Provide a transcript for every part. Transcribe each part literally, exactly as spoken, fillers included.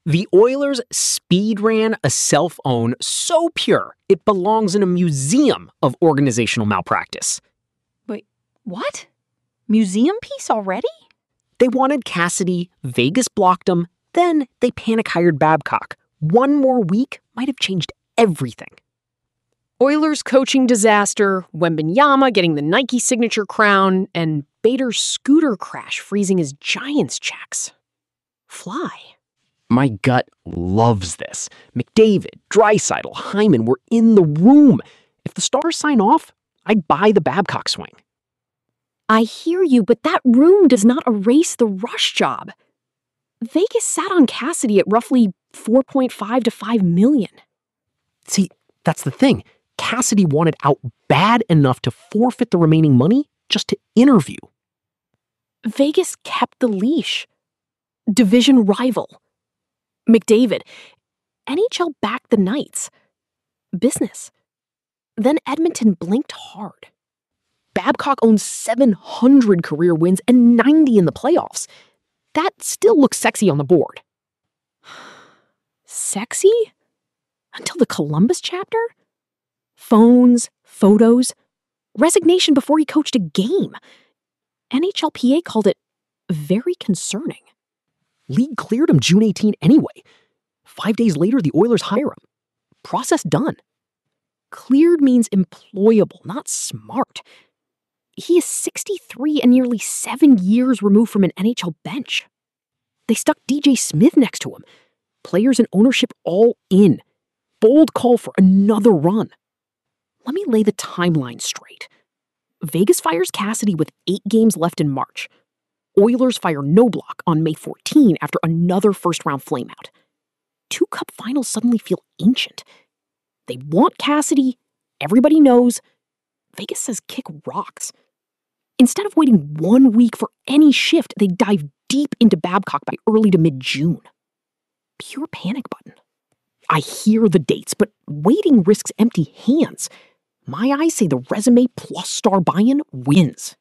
The Oilers speed ran a self-own so pure it belongs in a museum of organizational malpractice. Wait, what? Museum piece already? They wanted Cassidy, Vegas blocked them, then they panic-hired Babcock. One more week might have changed everything. Oilers coaching disaster, Wembanyama getting the Nike signature crown, and Bader's scooter crash freezing his Giants checks. Fly. My gut loves this. McDavid, Draisaitl, Hyman were in the room. If the Stars sign off, I'd buy the Babcock swing. I hear you, but that room does not erase the Rush job. Vegas sat on Cassidy at roughly four point five to five million. See, that's the thing. Cassidy wanted out bad enough to forfeit the remaining money just to interview. Vegas kept the leash. Division rival. McDavid. N H L backed the Knights. Business. Then Edmonton blinked hard. Babcock owns seven hundred career wins and ninety in the playoffs. That still looks sexy on the board. Sexy? Until the Columbus chapter? Phones, photos, resignation before he coached a game. N H L P A called it very concerning. League cleared him June eighteenth anyway. Five days later, the Oilers hire him. Process done. Cleared means employable, not smart. He is sixty-three and nearly seven years removed from an N H L bench. They stuck D J Smith next to him. Players and ownership all in. Bold call for another run. Let me lay the timeline straight. Vegas fires Cassidy with eight games left in March. Oilers fire Knobloch on May fourteenth after another first-round flameout. Two cup finals suddenly feel ancient. They want Cassidy. Everybody knows. Vegas says kick rocks. Instead of waiting one week for any shift, they dive deep into Babcock by early to mid-June. Pure panic button. I hear the dates, but waiting risks empty hands. My eyes say the resume plus star buy-in wins.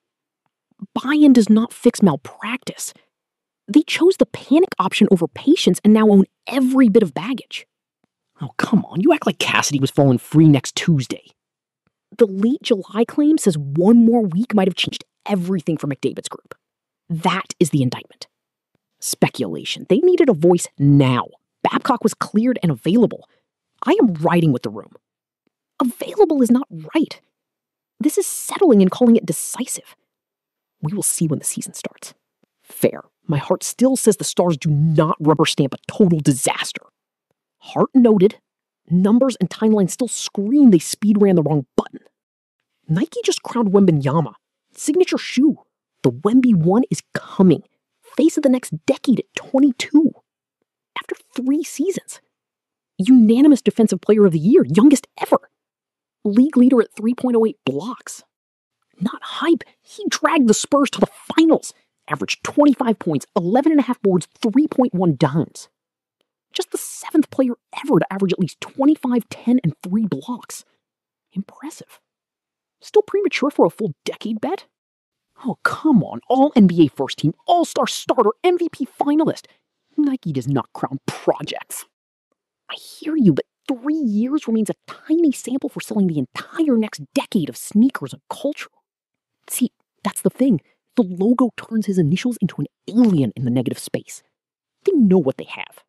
Buy-in does not fix malpractice. They chose the panic option over patience and now own every bit of baggage. Oh, come on. You act like Cassidy was falling free next Tuesday. The late July claim says one more week might have changed everything for McDavid's group. That is the indictment. Speculation. They needed a voice now. Babcock was cleared and available. I am riding with the room. Available is not right. This is settling and calling it decisive. We will see when the season starts. Fair. My heart still says the Stars do not rubber stamp a total disaster. Heart noted. Numbers and timelines still scream they speed ran the wrong button. Nike just crowned Wembanyama. Signature shoe. The Wemby one is coming. Face of the next decade at twenty-two. After three seasons. Unanimous Defensive Player of the Year, youngest ever. League leader at three point oh eight blocks. Not hype, he dragged the Spurs to the finals. Averaged twenty-five points, eleven and a half boards, three point one dimes. Just the seventh player ever to average at least twenty-five, ten, and three blocks. Impressive. Still premature for a full decade bet? Oh, come on. All N B A first team, all-star starter, M V P finalist. Nike does not crown projects. I hear you, but three years remains a tiny sample for selling the entire next decade of sneakers and culture. See, that's the thing. The logo turns his initials into an alien in the negative space. They know what they have.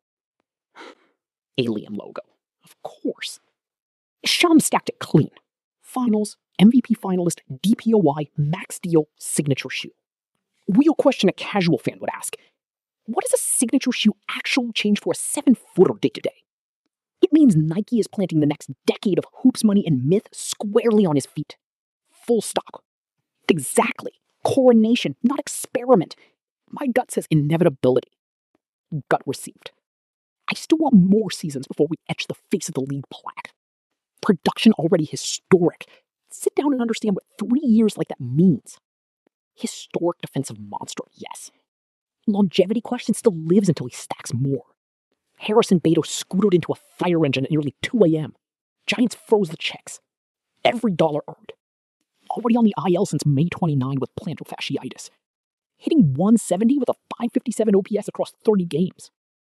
Alien logo. Of course. Sham stacked it clean. Finals, M V P finalist, D P O Y, max deal, signature shoe. Real question a casual fan would ask. What does a signature shoe actually change for a seven-footer day-to-day? It means Nike is planting the next decade of hoops money and myth squarely on his feet. Full stop. Exactly. Coronation, not experiment. My gut says inevitability. Gut received. I still want more seasons before we etch the face of the league plaque. Production already historic. Sit down and understand what three years like that means. Historic defensive monster, yes. Longevity question still lives until he stacks more. Harrison Beto scooted into a fire engine at nearly two a.m. Giants froze the checks. Every dollar earned. Already on the I L since May twenty-ninth with plantar fasciitis. Hitting one seventy with a five fifty-seven O P S across thirty games.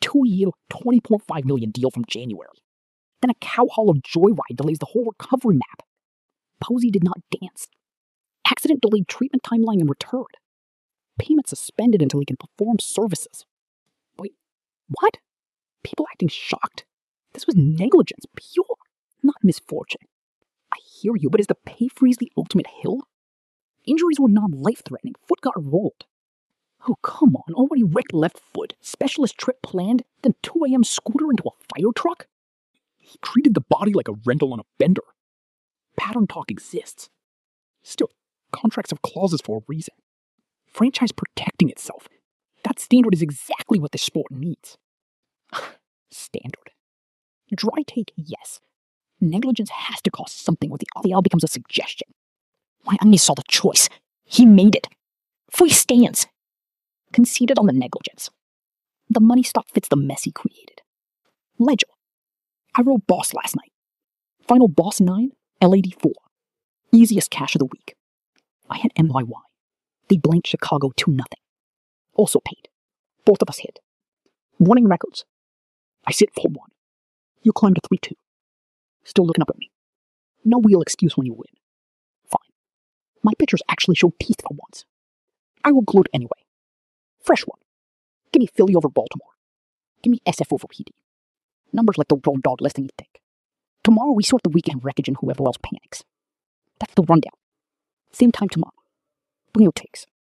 two-year, twenty point five million dollars deal from January. Then a cow hollow joyride delays the whole recovery map. Posey did not dance. Accident delayed treatment timeline and return. Payment suspended until he can perform services. Wait, what? People acting shocked? This was negligence, pure, not misfortune. I hear you, but is the pay freeze the ultimate hill? Injuries were non-life-threatening. Foot got rolled. Oh, come on. Already wrecked left foot. Specialist trip planned. Then two a.m. scooter into a fire truck? He treated the body like a rental on a bender. Pattern talk exists. Still, contracts have clauses for a reason. Franchise protecting itself. That standard is exactly what this sport needs. Standard. Dry take, yes. Negligence has to cost something or the all becomes a suggestion. I only saw the choice. He made it. Free stands. Conceded on the negligence. The money stock fits the mess he created. Ledger. I wrote Boss last night. Final Boss nine, L A D four. Easiest cash of the week. I had M Y Y. They blanked Chicago two nothing. Also paid. Both of us hit. Winning records. I sit four one. You climbed to three two. Still looking up at me. No real excuse when you win. Fine. My pitchers actually showed teeth for once. I will gloat anyway. Fresh one. Give me Philly over Baltimore. Give me S F over P D. Numbers like the road dog less than you think. Tomorrow we sort the weekend wreckage and whoever else panics. That's the rundown. Same time tomorrow. Bring your takes.